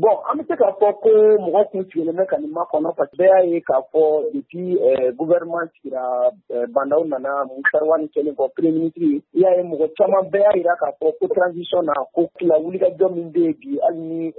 Bon an bɛ se k'a fɔ ko mɔgɔ kun sigilen bɛ ka nin ma kɔnɔ parce que bɛɛ y'a ye k'a fɔ depuis gouvernement sigira Bandaw nana Musarwani kɛlen kɔ premier ministre i y'a ye mɔgɔ caman bɛɛ y'a jira k'a fɔ ko transition na ko wulikajɔ min bɛ yen bi hali ni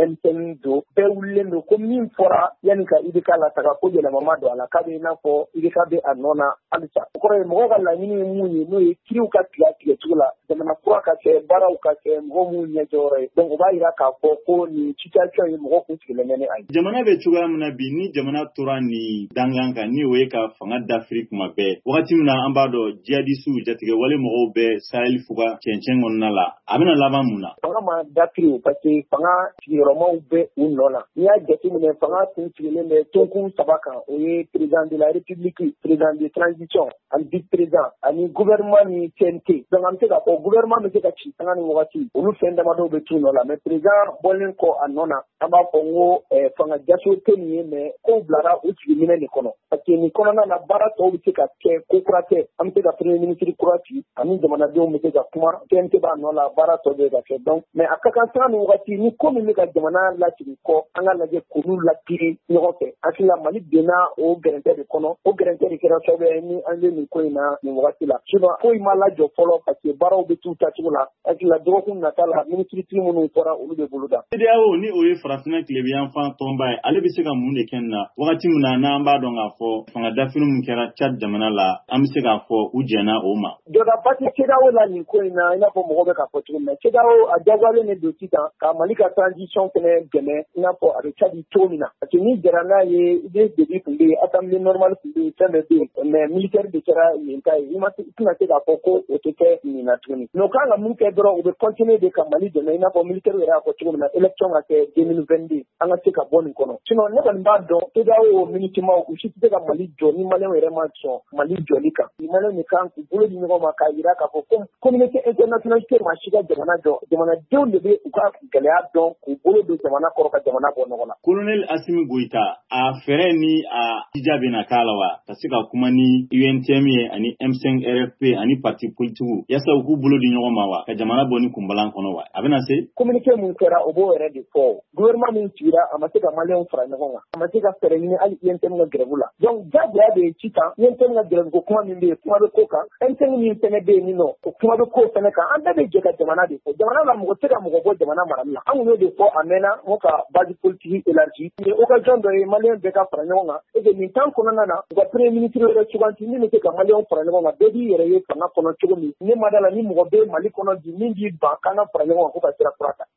M5 don bɛɛ wulilen don ko min fɔra yanni ka IBK lataga ko yɛlɛma ma don a la k'a bɛ i n'a fɔ IBK bɛ a nɔ na halisa o kɔrɔ ye mɔgɔw ka laɲini ye mun ye n'o ye kiriw ka tigɛ cogo la jamana kura ka kɛ baaraw ka kɛ mɔgɔw minnu ɲɛjɔyɔrɔ ye donc o b'a jira k'a fɔ ko nin situation ye mɔgɔ kun sigilen bɛ ni a ye. Jamana bɛ cogoya min na bi ni jamana tora nin dangan kan ni o ye ka fanga dafiri kuma bɛɛ wagati min na an b'a dɔn jihadistes jatigɛ wale mɔgɔw bɛ Sahel fuga cɛncɛn kɔnɔna la a bɛna laban mun na? Fanga ma dafiri o parce que fanga sigiyɔrɔmaw bɛ u nɔ la n'i y'a jateminɛ fanga kun sigilen bɛ tonkun 3 kan o ye président de la république président de transition ani vice président ani gouvernement ni CNT donc an bɛ se k'a fɔ gouvernement bɛ se ka ci fanga ni wagati olu fɛn damadɔw bɛ t'u nɔ la mais président bɔlen kɔ a nɔ na an b'a fɔ n ko fanga jaso tɛ nin ye mais kow bilara o sigiminɛ de kɔnɔ parce que nin kɔnɔna na baara tɔw bɛ se ka kɛ ko kura kɛ an bɛ se ka premier ministre kura ci ani jamanadenw bɛ se ka kuma CNT b'a nɔ la baara tɔ bɛ ka kɛ donc mais a ka kan sanga ni wagati ni ko min bɛ ka jamana lasigi kɔ an ka lajɛ k'olu lakiri ɲɔgɔn fɛ hakili la Mali benna o gɛrɛntɛ de kɔnɔ o gɛrɛntɛ de kɛra sababu ye ni an ye nin ko in na nin wagati la sinon foyi ma lajɔ fɔlɔ parce que baaraw bɛ t'u tacogo la hakili la dɔgɔkun nata la ministre minnu fɔra olu bɛ boloda. CEDEAO ni o ye farafinna tilebiyanfan tɔnba ye ale bɛ se ka mun de kɛ nin na wagati min na n'an b'a dɔn k'a fɔ fanga dafiri min kɛra Tchad jamana la an bɛ se k'a fɔ u jɛnna o ma. Jɔdaba tɛ CEDEAO la nin ko in na i n'a fɔ mɔgɔw bɛ k'a fɔ cogo min na CEDEAO a jagoyalen de don sisan ka Mali ka transition fɛnɛ dɛmɛ i n'a fɔ a bɛ Tchad cogo min na parce que ni jɛra n'a ye idée début tun bɛ yen assemblée normale tun bɛ yen fɛn bɛɛ bɛ yen mais militaire de kɛra yen ta ye i tɛna se k'a fɔ ko o tɛ kɛ nin na tuguni mais o kan ka mun kɛ dɔrɔn u bɛ continuer de ka Mali dɛmɛ i n'a fɔ militaire yɛrɛ y'a fɔ cogo min na élection ka kɛ 2022 an ka se ka bɔ nin kɔnɔ sinon ne kɔni b'a dɔn CEDEAO minutimaa u si tɛ se ka Mali jɔ ni maliyɛnw yɛrɛ ma sɔn Mali jɔli kan maliyɛnw de kan k'u bolo di ɲɔgɔn ma k'a jira k'a fɔ ko communauté internationale tɛ maa si ka jamana jɔ jamanadenw de bɛ u ka gɛlɛya dɔn k'u bolo don jamana kɔrɔ ka jamana bɔ nɔgɔ la. Colonel Assimi Goïta a fɛɛrɛ ni a jija bɛna k'a la wa ka se ka kuma ni UNTM ye ani M5 RFP ani parti politiques yasa u k'u bolo di ɲɔgɔn ma wa ka jamana bɔ ni kunbalan kɔnɔ wa a bɛna se? Communiqué mun kɛra o b'o yɛrɛ de fɔ gouvernement min sigira a ma se ka maliyɛnw fara ɲɔgɔn kan a ma se ka fɛɛrɛ ɲini hali UNTM ka grève la donc jagoya de ye sisan UNTM ka grève ko kuma min bɛ yen kuma bɛ ko kan M5 min fɛnɛ bɛ yen nin nɔ o kuma bɛ ko fɛnɛ kan an bɛɛ bɛ jɛ ka jamana de fɔ jamana la mɔgɔ tɛ ka mɔgɔ bɔ jamana marali la an kun y'o de fɔ a mɛnna n ko ka base politique élargie ni occasion dɔ ye maliyɛn bɛɛ ka fara ɲɔgɔn kan et que nin temps kɔnɔna na u ka premier ministre yɛrɛ suganti min bɛ se ka maliyɛnw fara ɲɔgɔn kan bɛɛ b'i yɛrɛ ye fanga kɔnɔ cogo min ne ma da la ni mɔgɔ bɛ Mali kɔnɔ bi min b'i ban k'an ka fara ɲɔgɔn kan ko ka sira kura ta